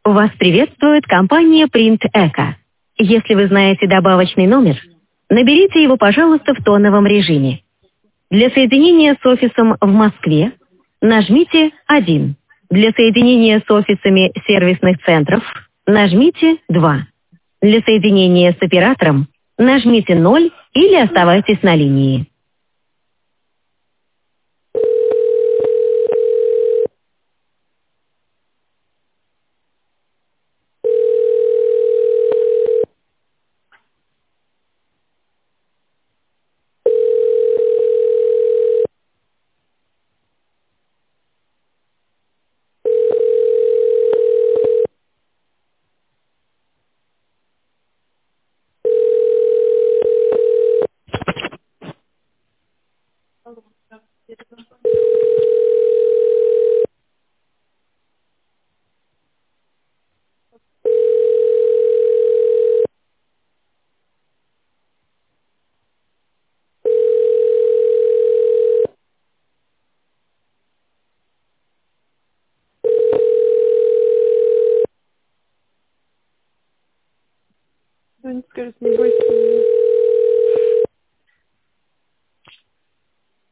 Вас приветствует компания Print Eco. Если вы знаете добавочный номер, наберите его, пожалуйста, в тоновом режиме. Для соединения с офисом в Москве нажмите 1. Для соединения с офисами сервисных центров нажмите 2. Для соединения с оператором нажмите 0 или оставайтесь на линии. Да, не скажет, не бойся меня.